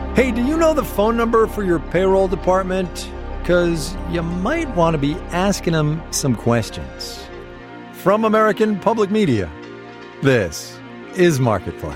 Hey, do you know the phone number for your payroll department? Because you might want to be asking them some questions. From American Public Media, this is Marketplace.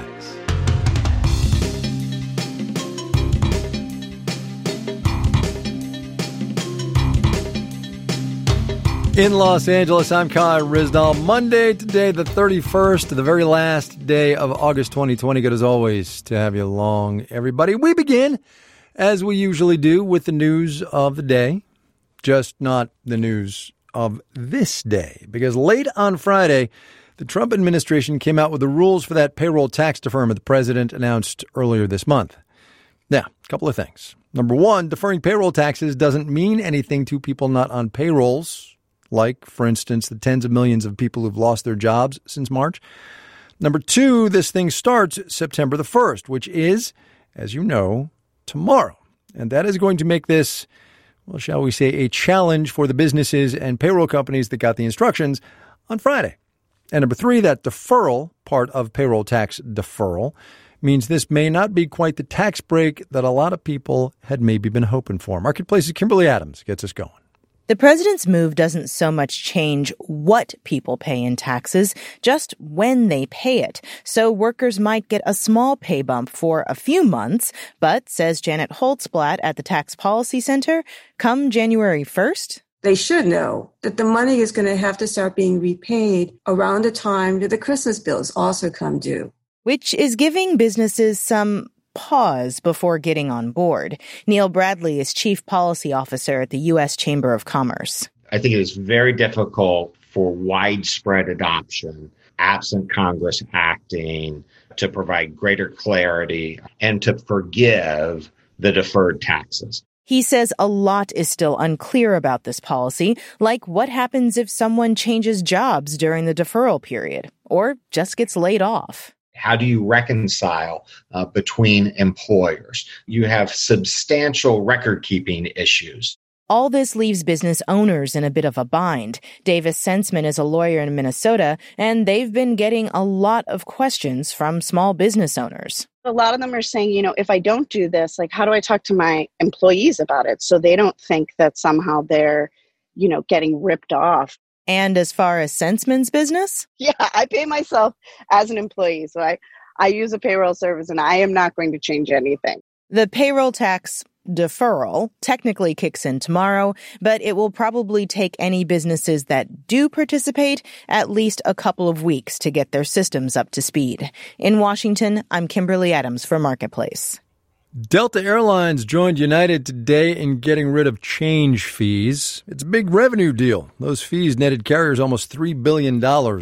In Los Angeles, I'm Kai Ryssdal. Monday, today, the 31st, the very last day of August 2020. Good as always to have you along, everybody. We begin, as we usually do, with the news of the day. Just not the news of this day. Because late on Friday, the Trump administration came out with the rules for that payroll tax deferment the president announced earlier this month. Now, a couple of things. Number one, deferring payroll taxes doesn't mean anything to people not on payrolls, like, for instance, the tens of millions of people who've lost their jobs since March. Number two, this thing starts September the 1st, which is, as you know, tomorrow. And that is going to make this, well, shall we say, a challenge for the businesses and payroll companies that got the instructions on Friday. And number three, that deferral, part of payroll tax deferral, means this may not be quite the tax break that a lot of people had maybe been hoping for. Marketplace's Kimberly Adams gets us going. The president's move doesn't so much change what people pay in taxes, just when they pay it. So workers might get a small pay bump for a few months, but, says Janet Holtzblatt at the Tax Policy Center, come January 1st, they should know that the money is going to have to start being repaid around the time that the Christmas bills also come due. Which is giving businesses some pause before getting on board. Neil Bradley is Chief Policy Officer at the U.S. Chamber of Commerce. I think it is very difficult for widespread adoption, absent Congress acting to provide greater clarity and to forgive the deferred taxes. He says a lot is still unclear about this policy, like what happens if someone changes jobs during the deferral period or just gets laid off. How do you reconcile between employers? You have substantial record-keeping issues. All this leaves business owners in a bit of a bind. Davis Senseman is a lawyer in Minnesota, and they've been getting a lot of questions from small business owners. A lot of them are saying, if I don't do this, how do I talk to my employees about it so they don't think that somehow they're, getting ripped off? And as far as Senseman's business? Yeah, I pay myself as an employee, so I use a payroll service, and I am not going to change anything. The payroll tax deferral technically kicks in tomorrow, but it will probably take any businesses that do participate at least a couple of weeks to get their systems up to speed. In Washington, I'm Kimberly Adams for Marketplace. Delta Airlines joined United today in getting rid of change fees. It's a big revenue deal. Those fees netted carriers almost $3 billion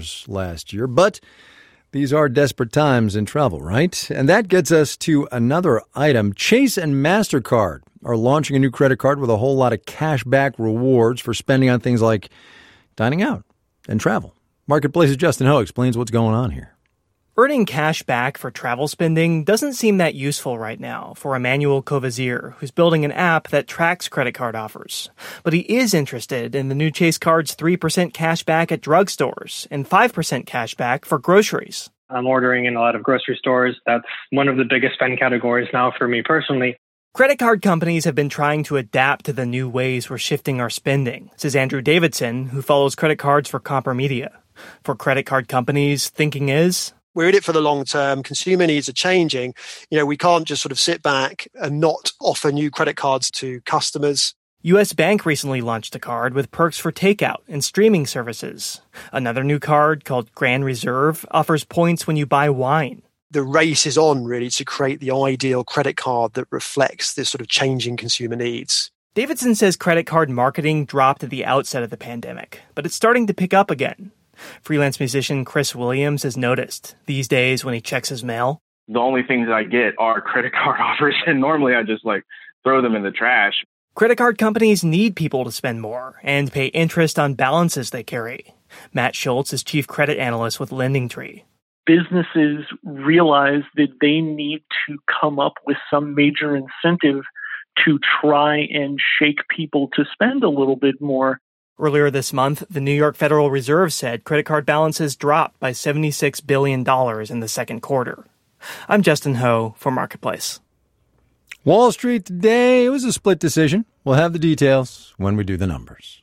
last year. But these are desperate times in travel, right? And that gets us to another item. Chase and MasterCard are launching a new credit card with a whole lot of cash back rewards for spending on things like dining out and travel. Marketplace's Justin Ho explains what's going on here. Earning cash back for travel spending doesn't seem that useful right now for Emmanuel Covazier, who's building an app that tracks credit card offers. But he is interested in the new Chase card's 3% cash back at drugstores and 5% cash back for groceries. I'm ordering in a lot of grocery stores. That's one of the biggest spend categories now for me personally. Credit card companies have been trying to adapt to the new ways we're shifting our spending, says Andrew Davidson, who follows credit cards for Comper Media. For credit card companies, thinking is, we're in it for the long term. Consumer needs are changing. We can't just sort of sit back and not offer new credit cards to customers. U.S. Bank recently launched a card with perks for takeout and streaming services. Another new card called Grand Reserve offers points when you buy wine. The race is on, really, to create the ideal credit card that reflects this sort of changing consumer needs. Davidson says credit card marketing dropped at the outset of the pandemic, but it's starting to pick up again. Freelance musician Chris Williams has noticed these days when he checks his mail. The only things I get are credit card offers, and normally I just throw them in the trash. Credit card companies need people to spend more and pay interest on balances they carry. Matt Schultz is chief credit analyst with LendingTree. Businesses realize that they need to come up with some major incentive to try and shake people to spend a little bit more. Earlier this month, the New York Federal Reserve said credit card balances dropped by $76 billion in the second quarter. I'm Justin Ho for Marketplace. Wall Street today, it was a split decision. We'll have the details when we do the numbers.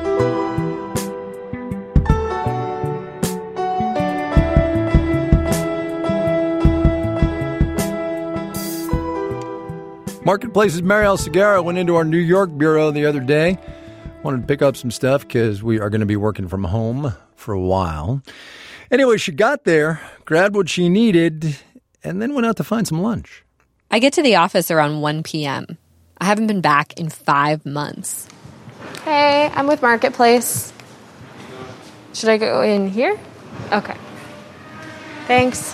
Marketplace's Marielle Segarra went into our New York bureau the other day. Wanted to pick up some stuff because we are going to be working from home for a while. Anyway, she got there, grabbed what she needed, and then went out to find some lunch. I get to the office around 1 p.m. I haven't been back in 5 months. Hey, I'm with Marketplace. Should I go in here? Okay. Thanks.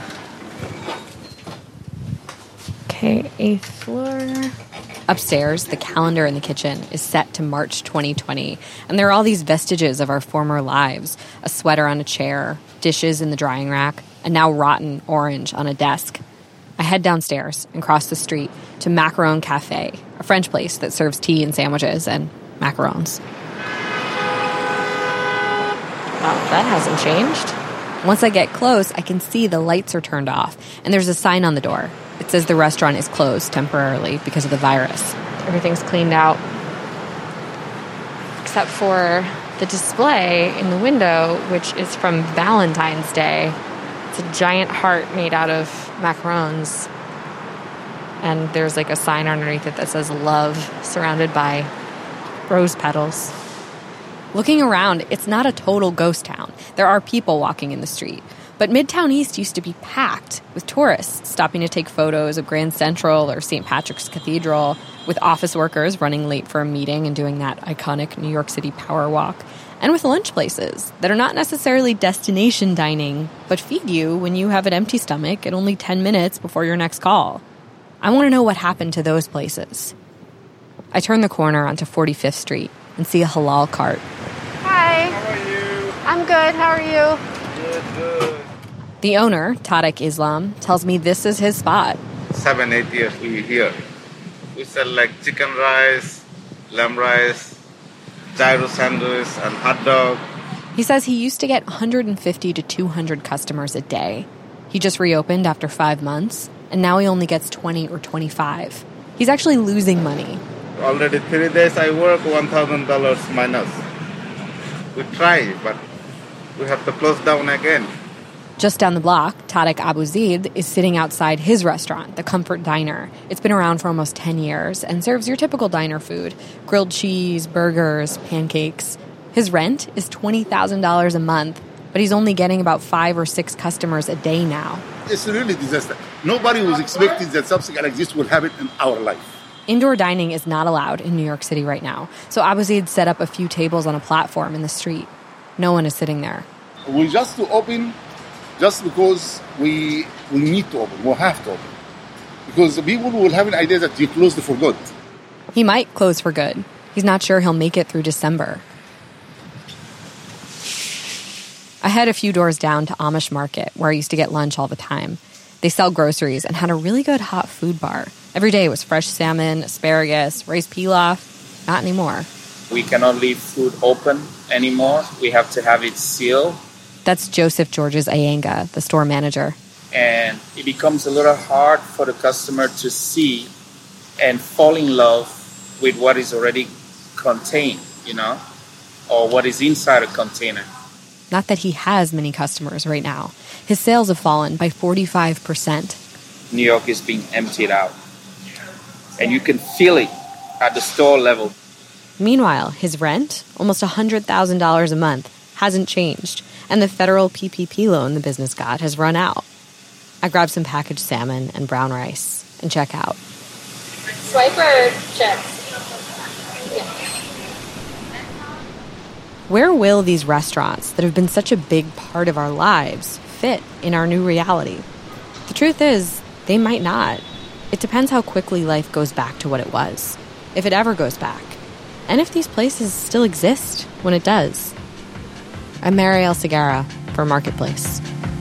Okay, 8th floor. Upstairs, the calendar in the kitchen is set to March 2020, and there are all these vestiges of our former lives. A sweater on a chair, dishes in the drying rack, and now rotten orange on a desk. I head downstairs and cross the street to Macaron Cafe, a French place that serves tea and sandwiches and macarons. Wow, that hasn't changed. Once I get close, I can see the lights are turned off, and there's a sign on the door. It says the restaurant is closed temporarily because of the virus. Everything's cleaned out, except for the display in the window, which is from Valentine's Day. It's a giant heart made out of macarons. And there's like a sign underneath it that says love, surrounded by rose petals. Looking around, it's not a total ghost town. There are people walking in the street. But Midtown East used to be packed with tourists stopping to take photos of Grand Central or St. Patrick's Cathedral, with office workers running late for a meeting and doing that iconic New York City power walk, and with lunch places that are not necessarily destination dining, but feed you when you have an empty stomach at only 10 minutes before your next call. I want to know what happened to those places. I turn the corner onto 45th Street and see a halal cart. Hi. How are you? I'm good. How are you? Good. The owner, Tariq Islam, tells me this is his spot. 7-8 years we here. We sell like chicken rice, lamb rice, gyro sandwich, and hot dog. He says he used to get 150 to 200 customers a day. He just reopened after 5 months, and now he only gets 20 or 25. He's actually losing money. Already 3 days I work, $1,000 minus. We try, but we have to close down again. Just down the block, Tariq Abu Zaid is sitting outside his restaurant, the Comfort Diner. It's been around for almost 10 years and serves your typical diner food: grilled cheese, burgers, pancakes. His rent is $20,000 a month, but he's only getting about 5 or 6 customers a day now. It's really a disaster. Nobody was expecting that something like this would happen in our life. Indoor dining is not allowed in New York City right now, so Abu Zaid set up a few tables on a platform in the street. No one is sitting there. We just to open just because we need to open, we have to open. Because the people will have an idea that you closed for good. He might close for good. He's not sure he'll make it through December. I head a few doors down to Amish Market, where I used to get lunch all the time. They sell groceries and had a really good hot food bar. Every day was fresh salmon, asparagus, rice pilaf. Not anymore. We cannot leave food open anymore. We have to have it sealed. That's Joseph Georges Ayenga, the store manager. And it becomes a little hard for the customer to see and fall in love with what is already contained, or what is inside a container. Not that he has many customers right now. His sales have fallen by 45%. New York is being emptied out. And you can feel it at the store level. Meanwhile, his rent, almost $100,000 a month, hasn't changed. And the federal PPP loan the business got has run out. I grab some packaged salmon and brown rice and check out. Swipe or chips? Yeah. Where will these restaurants that have been such a big part of our lives fit in our new reality? The truth is, they might not. It depends how quickly life goes back to what it was, if it ever goes back, and if these places still exist when it does. I'm Marielle Segarra for Marketplace.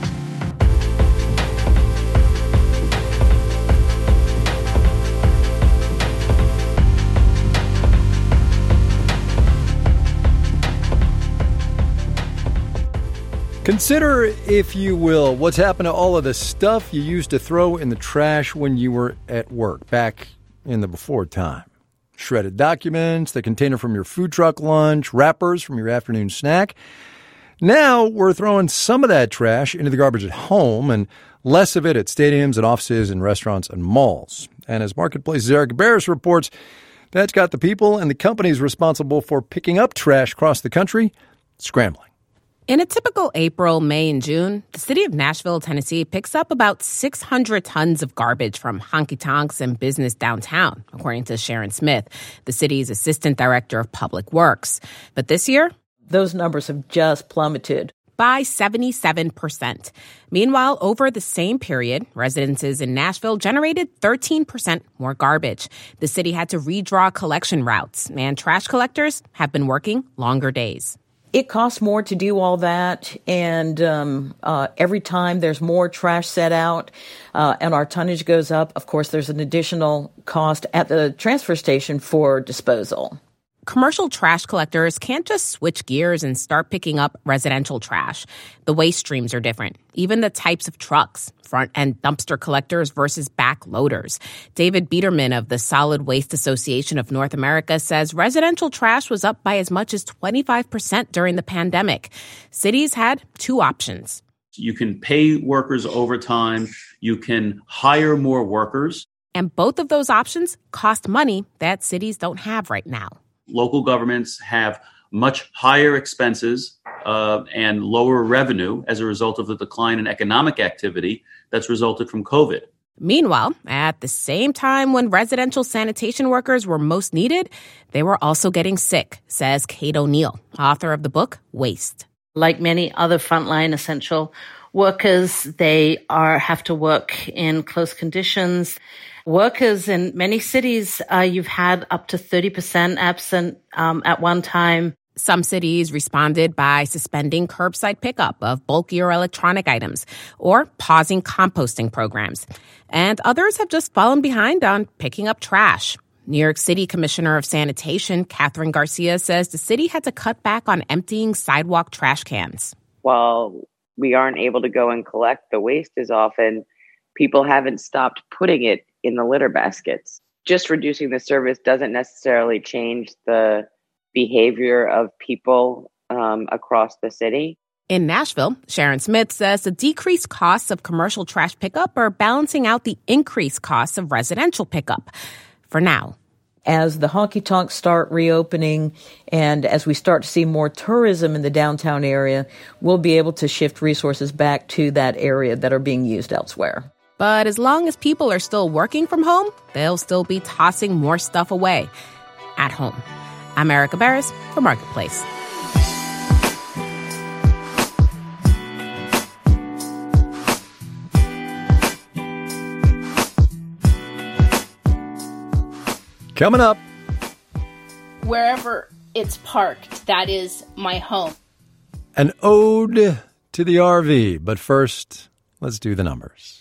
Consider, if you will, what's happened to all of the stuff you used to throw in the trash when you were at work back in the before time. Shredded documents, the container from your food truck lunch, wrappers from your afternoon snack. Now we're throwing some of that trash into the garbage at home and less of it at stadiums and offices and restaurants and malls. And as Marketplace's Eric Barris reports, that's got the people and the companies responsible for picking up trash across the country scrambling. In a typical April, May, and June, the city of Nashville, Tennessee picks up about 600 tons of garbage from honky-tonks and business downtown, according to Sharon Smith, the city's assistant director of public works. But this year, those numbers have just plummeted by 77%. Meanwhile, over the same period, residences in Nashville generated 13% more garbage. The city had to redraw collection routes, and trash collectors have been working longer days. It costs more to do all that, and every time there's more trash set out and our tonnage goes up, of course, there's an additional cost at the transfer station for disposal. Commercial trash collectors can't just switch gears and start picking up residential trash. The waste streams are different. Even the types of trucks, front-end dumpster collectors versus back loaders. David Biederman of the Solid Waste Association of North America says residential trash was up by as much as 25% during the pandemic. Cities had two options. You can pay workers overtime. You can hire more workers. And both of those options cost money that cities don't have right now. Local governments have much higher expenses and lower revenue as a result of the decline in economic activity that's resulted from COVID. Meanwhile, at the same time when residential sanitation workers were most needed, they were also getting sick, says Kate O'Neill, author of the book Waste. Like many other frontline essential workers, they have to work in close conditions. Workers in many cities, you've had up to 30% absent at one time. Some cities responded by suspending curbside pickup of bulkier electronic items or pausing composting programs. And others have just fallen behind on picking up trash. New York City Commissioner of Sanitation, Catherine Garcia, says the city had to cut back on emptying sidewalk trash cans. While we aren't able to go and collect the waste as often, people haven't stopped putting it in the litter baskets. Just reducing the service doesn't necessarily change the behavior of people across the city. In Nashville, Sharon Smith says the decreased costs of commercial trash pickup are balancing out the increased costs of residential pickup. For now. As the honky-tonks start reopening and as we start to see more tourism in the downtown area, we'll be able to shift resources back to that area that are being used elsewhere. But as long as people are still working from home, they'll still be tossing more stuff away at home. I'm Erica Barris for Marketplace. Coming up. Wherever it's parked, that is my home. An ode to the RV. But first, let's do the numbers.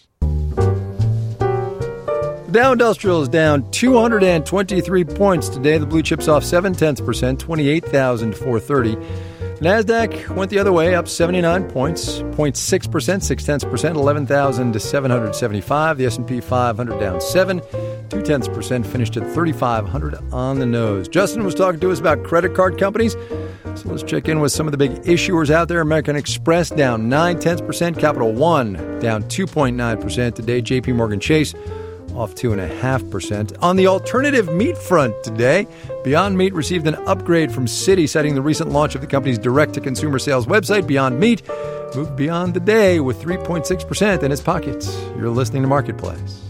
The Dow Industrial is down 223 points today. The blue chip's off 0.7%, 28,430. NASDAQ went the other way, up 79 points, 0.6%, 0.6%, 11,775. The S&P 500 down 0.7%, finished at 3,500 on the nose. Justin was talking to us about credit card companies. So let's check in with some of the big issuers out there. American Express down 0.9%, Capital One down 2.9% today. JP Morgan Chase off 2.5%. On the alternative meat front today, Beyond Meat received an upgrade from Citi, citing the recent launch of the company's direct-to-consumer sales website. Beyond Meat moved beyond the day with 3.6% in its pockets. You're listening to Marketplace.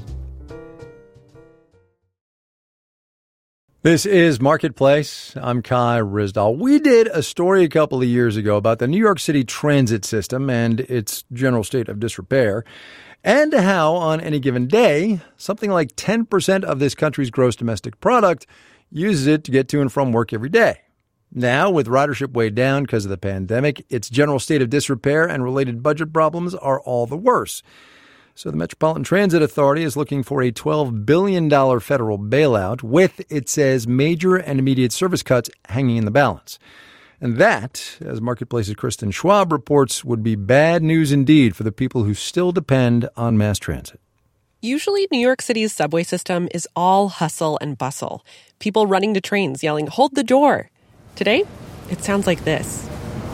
This is Marketplace. I'm Kai Ryssdal. We did a story a couple of years ago about the New York City transit system and its general state of disrepair, and how on any given day, something like 10% of this country's gross domestic product uses it to get to and from work every day. Now, with ridership way down because of the pandemic, its general state of disrepair and related budget problems are all the worse. So the Metropolitan Transit Authority is looking for a $12 billion federal bailout with, it says, major and immediate service cuts hanging in the balance. And that, as Marketplace's Kristen Schwab reports, would be bad news indeed for the people who still depend on mass transit. Usually, New York City's subway system is all hustle and bustle. People running to trains yelling, "Hold the door!" Today, it sounds like this.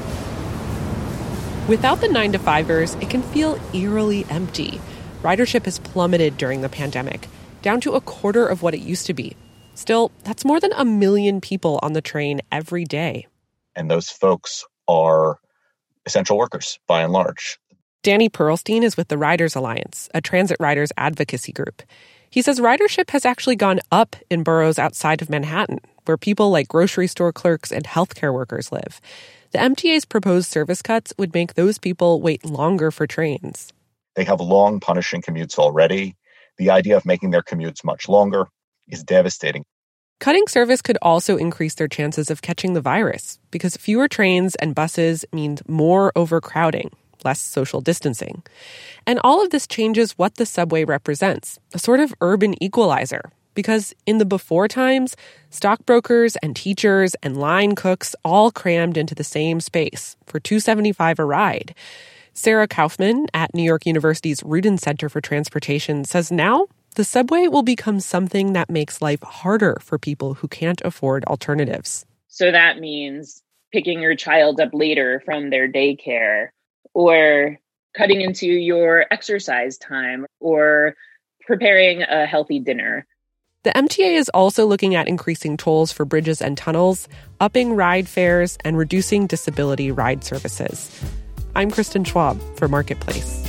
Without the 9-to-5ers, it can feel eerily empty. Ridership has plummeted during the pandemic, down to a quarter of what it used to be. Still, that's more than 1 million people on the train every day. And those folks are essential workers, by and large. Danny Perlstein is with the Riders Alliance, a transit riders advocacy group. He says ridership has actually gone up in boroughs outside of Manhattan, where people like grocery store clerks and healthcare workers live. The MTA's proposed service cuts would make those people wait longer for trains. They have long, punishing commutes already. The idea of making their commutes much longer is devastating. Cutting service could also increase their chances of catching the virus, because fewer trains and buses means more overcrowding, less social distancing. And all of this changes what the subway represents, a sort of urban equalizer. Because in the before times, stockbrokers and teachers and line cooks all crammed into the same space for $2.75 a ride. Sarah Kaufman at New York University's Rudin Center for Transportation says now the subway will become something that makes life harder for people who can't afford alternatives. So that means picking your child up later from their daycare, or cutting into your exercise time, or preparing a healthy dinner. The MTA is also looking at increasing tolls for bridges and tunnels, upping ride fares, and reducing disability ride services. I'm Kristen Schwab for Marketplace.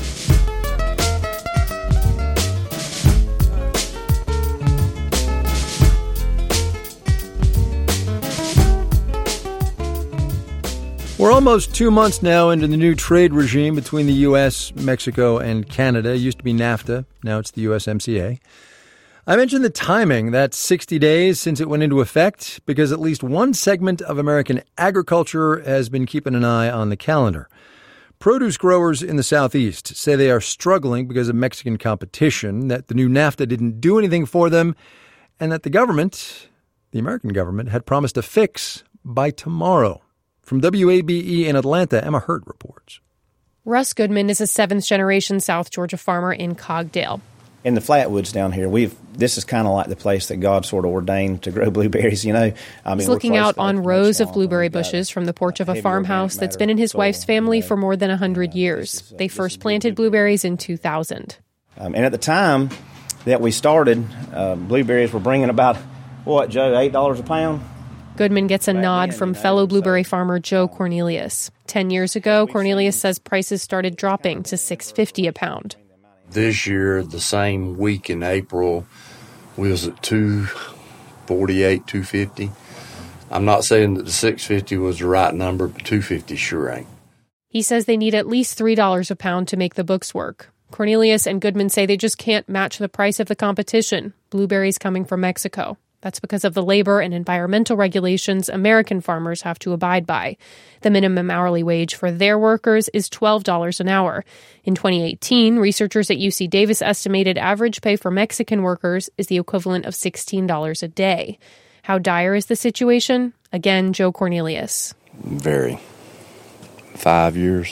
We're almost 2 months now into the new trade regime between the U.S., Mexico, and Canada. It used to be NAFTA. Now it's the USMCA. I mentioned the timing. That's 60 days since it went into effect because at least one segment of American agriculture has been keeping an eye on the calendar. Produce growers in the Southeast say they are struggling because of Mexican competition, that the new NAFTA didn't do anything for them, and that the government, the American government, had promised a fix by tomorrow. From WABE in Atlanta, Emma Hurt reports. Russ Goodman is a seventh-generation South Georgia farmer in Cogdale. In the Flatwoods down here, this is kind of like the place that God sort of ordained to grow blueberries, you know. He's looking out on rows of blueberry bushes from the porch of a farmhouse that's been in his wife's family for more than 100 years. They first planted blueberries in 2000. And at the time that we started, blueberries were bringing about, what, Joe, $8 a pound? Goodman gets a nod from fellow blueberry farmer Joe Cornelius. 10 years ago, Cornelius says prices started dropping to $6.50 a pound. This year, the same week in April, we was at $2.48, $2.50. I'm not saying that the $6.50 was the right number, but $2.50 sure ain't. He says they need at least $3 a pound to make the books work. Cornelius and Goodman say they just can't match the price of the competition, blueberries coming from Mexico. That's because of the labor and environmental regulations American farmers have to abide by. The minimum hourly wage for their workers is $12 an hour. In 2018, researchers at UC Davis estimated average pay for Mexican workers is the equivalent of $16 a day. How dire is the situation? Again, Joe Cornelius. Very. 5 years.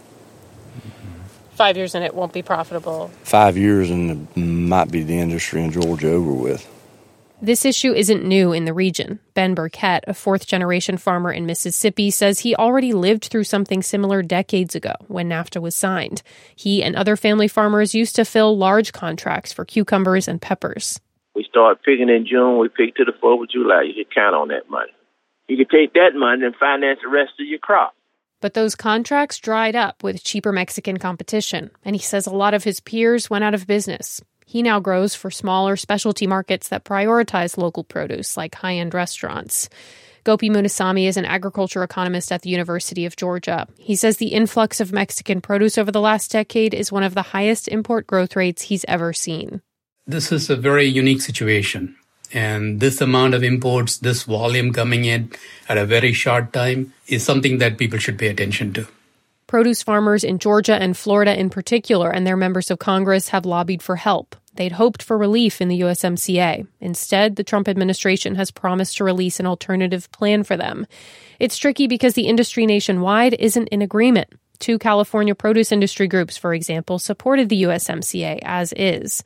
5 years and it won't be profitable. 5 years and it might be the industry in Georgia over with. This issue isn't new in the region. Ben Burkett, a fourth-generation farmer in Mississippi, says he already lived through something similar decades ago when NAFTA was signed. He and other family farmers used to fill large contracts for cucumbers and peppers. We start picking in June. We pick to the 4th of July. You can count on that money. You can take that money and finance the rest of your crop. But those contracts dried up with cheaper Mexican competition, and he says a lot of his peers went out of business. He now grows for smaller specialty markets that prioritize local produce, like high-end restaurants. Gopi Munasamy is an agriculture economist at the University of Georgia. He says the influx of Mexican produce over the last decade is one of the highest import growth rates he's ever seen. This is a very unique situation. And this amount of imports, this volume coming in at a very short time is something that people should pay attention to. Produce farmers in Georgia and Florida in particular and their members of Congress have lobbied for help. They'd hoped for relief in the USMCA. Instead, the Trump administration has promised to release an alternative plan for them. It's tricky because the industry nationwide isn't in agreement. 2 California produce industry groups, for example, supported the USMCA as is.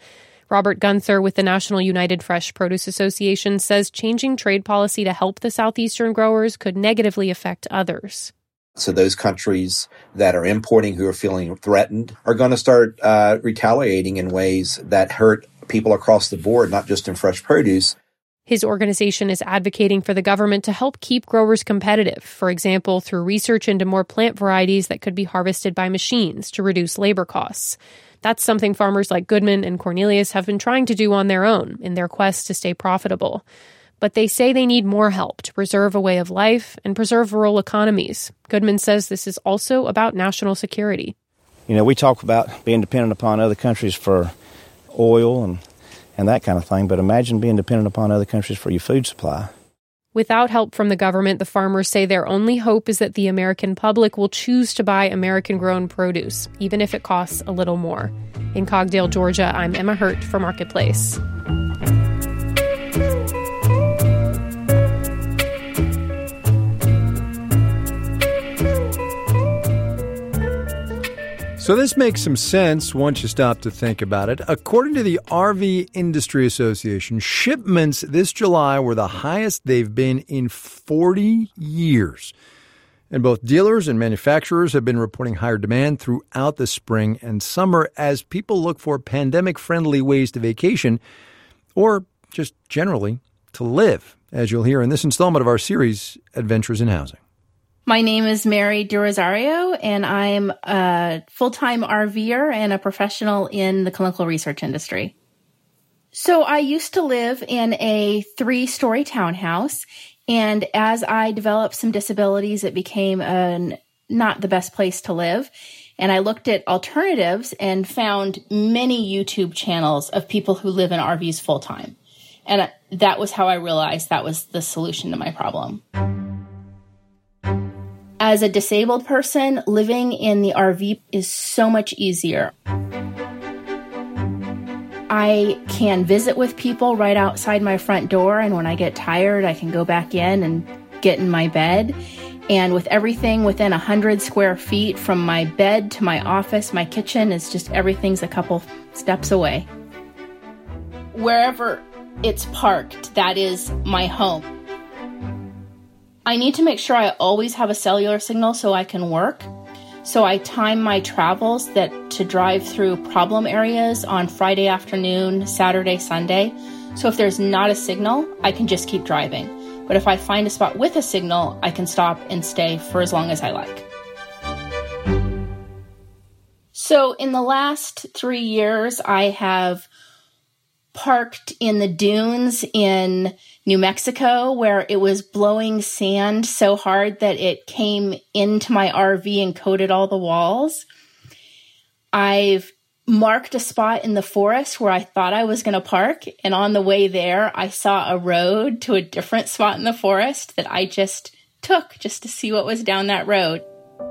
Robert Gunther with the National United Fresh Produce Association says changing trade policy to help the southeastern growers could negatively affect others. So those countries that are importing who are feeling threatened are going to start retaliating in ways that hurt people across the board, not just in fresh produce. His organization is advocating for the government to help keep growers competitive, for example, through research into more plant varieties that could be harvested by machines to reduce labor costs. That's something farmers like Goodman and Cornelius have been trying to do on their own in their quest to stay profitable. But they say they need more help to preserve a way of life and preserve rural economies. Goodman says this is also about national security. You know, we talk about being dependent upon other countries for oil and that kind of thing, but imagine being dependent upon other countries for your food supply. Without help from the government, the farmers say their only hope is that the American public will choose to buy American-grown produce, even if it costs a little more. In Cogdale, Georgia, I'm Emma Hurt for Marketplace. So this makes some sense once you stop to think about it. According to the RV Industry Association, shipments this July were the highest they've been in 40 years. And both dealers and manufacturers have been reporting higher demand throughout the spring and summer as people look for pandemic-friendly ways to vacation or just generally to live, as you'll hear in this installment of our series, Adventures in Housing. My name is Mary DiRosario, and I'm a full-time RVer and a professional in the clinical research industry. So I used to live in a 3-story townhouse, and as I developed some disabilities, it became not the best place to live. And I looked at alternatives and found many YouTube channels of people who live in RVs full-time. And that was how I realized that was the solution to my problem. As a disabled person, living in the RV is so much easier. I can visit with people right outside my front door, and when I get tired, I can go back in and get in my bed. And with everything within 100 square feet from my bed to my office, my kitchen is just everything's a couple steps away. Wherever it's parked, that is my home. I need to make sure I always have a cellular signal so I can work. So I time my travels to drive through problem areas on Friday afternoon, Saturday, Sunday. So if there's not a signal, I can just keep driving. But if I find a spot with a signal, I can stop and stay for as long as I like. So in the last 3 years, I have parked in the dunes in New Mexico, where it was blowing sand so hard that it came into my RV and coated all the walls. I've marked a spot in the forest where I thought I was going to park, and on the way there, I saw a road to a different spot in the forest that I just took just to see what was down that road.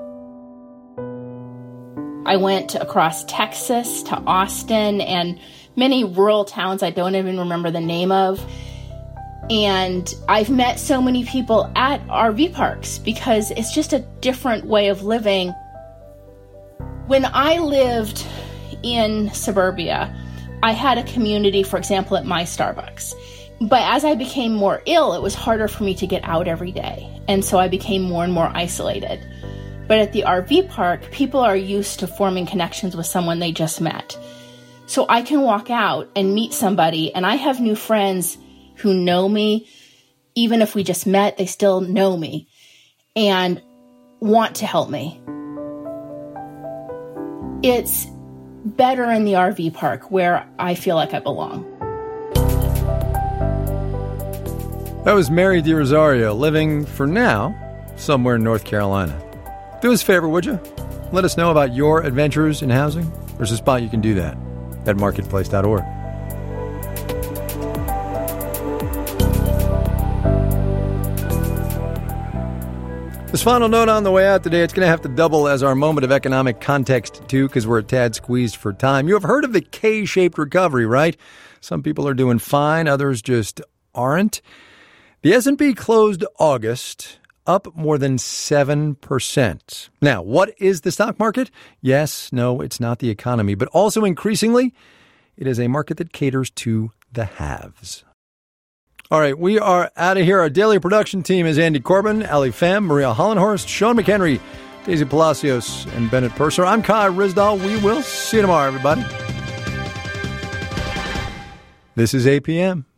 I went across Texas to Austin and many rural towns I don't even remember the name of. And I've met so many people at RV parks because it's just a different way of living. When I lived in suburbia, I had a community, for example, at my Starbucks. But as I became more ill, it was harder for me to get out every day. And so I became more and more isolated. But at the RV park, people are used to forming connections with someone they just met. So I can walk out and meet somebody, and I have new friends who know me. Even if we just met, they still know me and want to help me. It's better in the RV park where I feel like I belong. That was Mary DiRosario, living, for now, somewhere in North Carolina. Do us a favor, would you? Let us know about your adventures in housing. There's a spot you can do that at marketplace.org. This final note on the way out today, it's going to have to double as our moment of economic context, too, because we're a tad squeezed for time. You have heard of the K-shaped recovery, right? Some people are doing fine, others just aren't. The S&P closed August up more than 7%. Now, what is the stock market? Yes, no, it's not the economy, but also increasingly, It is a market that caters to the haves. All right, we are out of here. Our daily production team is Andy Corbin, Ali Pham, Maria Hollenhorst, Sean McHenry, Daisy Palacios, and Bennett Purser. I'm Kai Ryssdal. We will see you tomorrow, everybody. This is APM.